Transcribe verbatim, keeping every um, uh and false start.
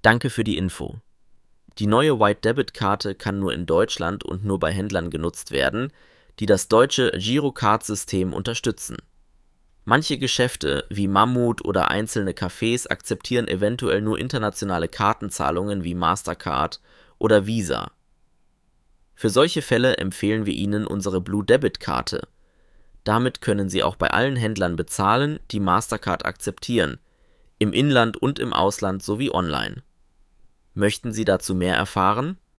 Danke für die Info. Die neue White-Debit-Karte kann nur in Deutschland und nur bei Händlern genutzt werden, die das deutsche Girocard-System unterstützen. Manche Geschäfte wie Mammut oder einzelne Cafés akzeptieren eventuell nur internationale Kartenzahlungen wie Mastercard oder Visa. Für solche Fälle empfehlen wir Ihnen unsere Blue Debit-Karte. Damit können Sie auch bei allen Händlern bezahlen, die Mastercard akzeptieren, im Inland und im Ausland sowie online. Möchten Sie dazu mehr erfahren?